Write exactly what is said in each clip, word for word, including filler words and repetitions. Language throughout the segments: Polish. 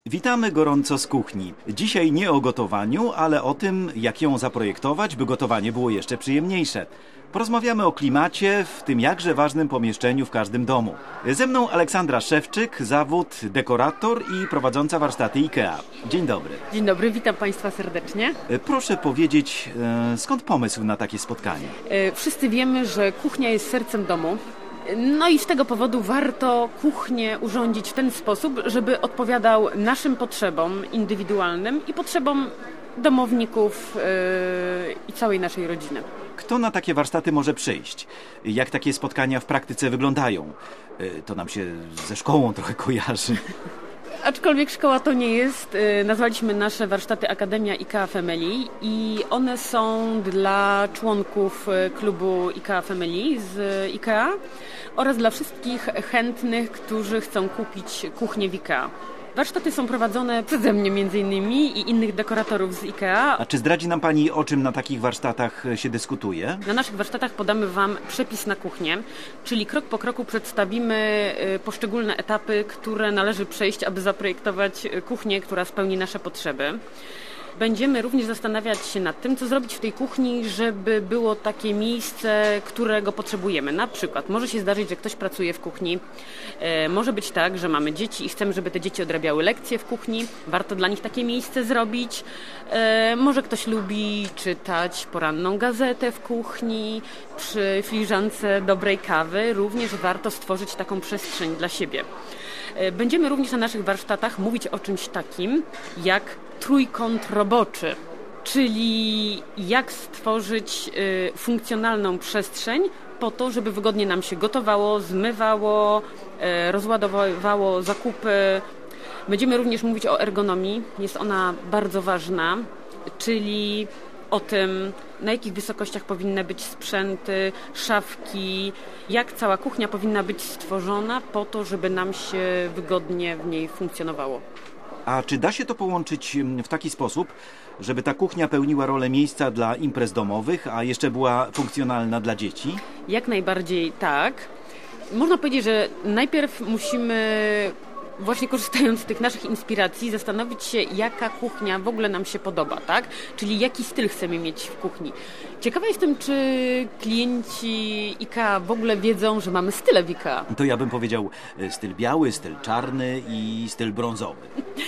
Witamy gorąco z kuchni. Dzisiaj nie o gotowaniu, ale o tym, jak ją zaprojektować, by gotowanie było jeszcze przyjemniejsze. Porozmawiamy o klimacie w tym jakże ważnym pomieszczeniu w każdym domu. Ze mną Aleksandra Szewczyk, zawód dekorator i prowadząca warsztaty IKEA. Dzień dobry. Dzień dobry, witam Państwa serdecznie. Proszę powiedzieć, skąd pomysł na takie spotkanie? Wszyscy wiemy, że kuchnia jest sercem domu. No i z tego powodu warto kuchnię urządzić w ten sposób, żeby odpowiadał naszym potrzebom indywidualnym i potrzebom domowników yy, i całej naszej rodziny. Kto na takie warsztaty może przyjść? Jak takie spotkania w praktyce wyglądają? Yy, to nam się ze szkołą trochę kojarzy. Aczkolwiek szkoła to nie jest. Nazwaliśmy nasze warsztaty Akademia IKEA Family i one są dla członków klubu IKEA Family z IKEA oraz dla wszystkich chętnych, którzy chcą kupić kuchnię w IKEA. Warsztaty są prowadzone przeze mnie między innymi i innych dekoratorów z IKEA. A czy zdradzi nam Pani, o czym na takich warsztatach się dyskutuje? Na naszych warsztatach podamy Wam przepis na kuchnię, czyli krok po kroku przedstawimy poszczególne etapy, które należy przejść, aby zaprojektować kuchnię, która spełni nasze potrzeby. Będziemy również zastanawiać się nad tym, co zrobić w tej kuchni, żeby było takie miejsce, którego potrzebujemy. Na przykład może się zdarzyć, że ktoś pracuje w kuchni. E, może być tak, że mamy dzieci i chcemy, żeby te dzieci odrabiały lekcje w kuchni. Warto dla nich takie miejsce zrobić. E, może ktoś lubi czytać poranną gazetę w kuchni, przy filiżance dobrej kawy. Również warto stworzyć taką przestrzeń dla siebie. E, będziemy również na naszych warsztatach mówić o czymś takim, jak trójkąt roboczy, czyli jak stworzyć y, funkcjonalną przestrzeń po to, żeby wygodnie nam się gotowało, zmywało, y, rozładowywało zakupy. Będziemy również mówić o ergonomii, jest ona bardzo ważna, czyli o tym, na jakich wysokościach powinny być sprzęty, szafki, jak cała kuchnia powinna być stworzona po to, żeby nam się wygodnie w niej funkcjonowało. A czy da się to połączyć w taki sposób, żeby ta kuchnia pełniła rolę miejsca dla imprez domowych, a jeszcze była funkcjonalna dla dzieci? Jak najbardziej tak. Można powiedzieć, że najpierw musimy, właśnie korzystając z tych naszych inspiracji, zastanowić się, jaka kuchnia w ogóle nam się podoba, tak? Czyli jaki styl chcemy mieć w kuchni. Ciekawa jestem, czy klienci IKEA w ogóle wiedzą, że mamy style w IKEA. To ja bym powiedział styl biały, styl czarny i styl brązowy.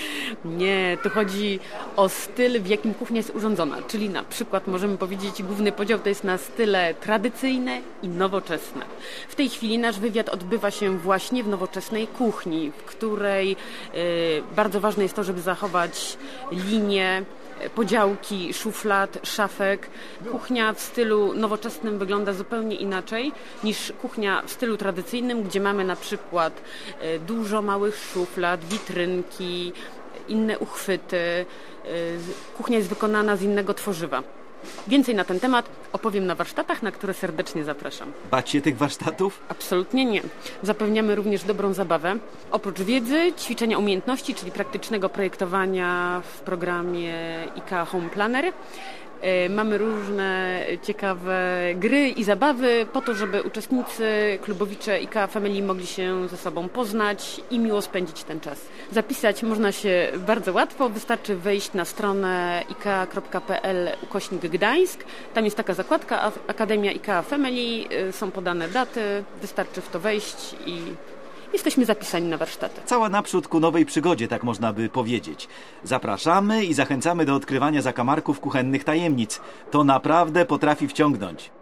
Nie, tu chodzi o styl, w jakim kuchnia jest urządzona. Czyli na przykład możemy powiedzieć, główny podział to jest na style tradycyjne i nowoczesne. W tej chwili nasz wywiad odbywa się właśnie w nowoczesnej kuchni, w której y, bardzo ważne jest to, żeby zachować linię, podziałki szuflad, szafek. Kuchnia w stylu nowoczesnym wygląda zupełnie inaczej niż kuchnia w stylu tradycyjnym, gdzie mamy na przykład dużo małych szuflad, witrynki, inne uchwyty. Kuchnia jest wykonana z innego tworzywa. Więcej na ten temat opowiem na warsztatach, na które serdecznie zapraszam. Bać się tych warsztatów? Absolutnie nie. Zapewniamy również dobrą zabawę. Oprócz wiedzy, ćwiczenia umiejętności, czyli praktycznego projektowania w programie IKEA Home Planner, mamy różne ciekawe gry i zabawy po to, żeby uczestnicy, klubowicze IKEA Family mogli się ze sobą poznać i miło spędzić ten czas. Zapisać można się bardzo łatwo, wystarczy wejść na stronę ikea kropka pe el ukośnik Gdańsk. Tam jest taka zakładka Akademia IKEA Family, są podane daty, wystarczy w to wejść i jesteśmy zapisani na warsztaty. Cała naprzód ku nowej przygodzie, tak można by powiedzieć. Zapraszamy i zachęcamy do odkrywania zakamarków kuchennych tajemnic. To naprawdę potrafi wciągnąć.